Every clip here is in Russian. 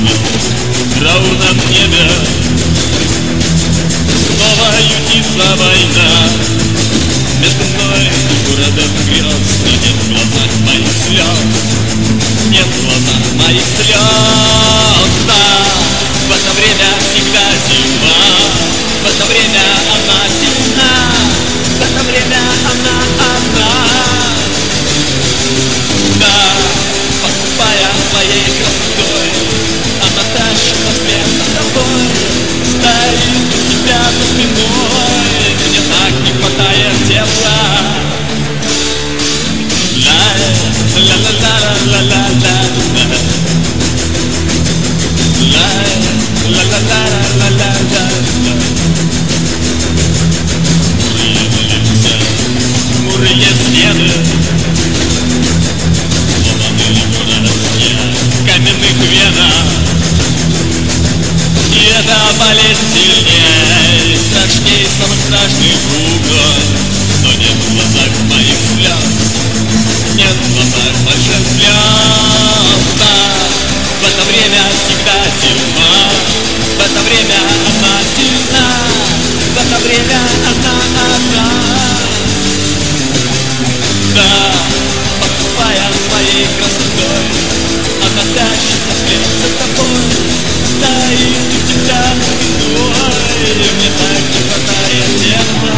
В траурном небе снова ютится война. Между мной и городом грез, но нет в глазах моих слез, нет в глазах моих слез. Да, в это время всегда зима, в это время она сильна, в это время она одна. Да, покупая своей красотой, она тащит на свет за собой, стоит у тебя за спиной. Мне так не хватает тепла. Ла-ла-ла-ла-ла-ла-ла-ла. Ла-ла-ла-ла-ла-ла-ла. Хмурые лица, хмурые стены, сломанные городки в каменных венах. И эта болезнь сильней, страшней самых страшных угрозь. Но нет в глазах моих слез, нет в глазах больших слез. Да, в это время всегда зима, в это время она сильна, в это время она одна. Да, покупая своей красотой, она тащится вслед за тобой, стоит у тебя за спиной. Мне так не хватает тепла.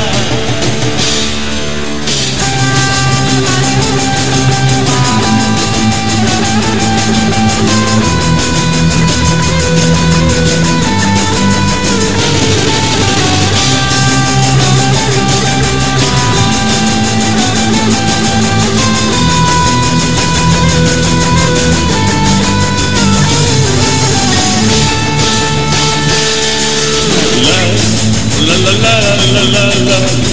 La la la la la la.